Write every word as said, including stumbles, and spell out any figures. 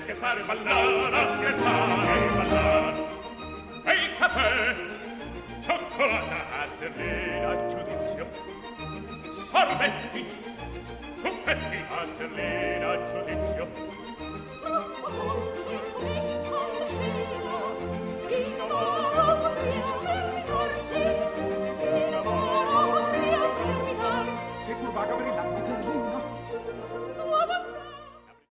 scherzare e ballar, a scherzare e ballar. E il caffè, cioccolata, azzerlina, giudizio. Sorbetti, confetti, azzerlina, giudizio.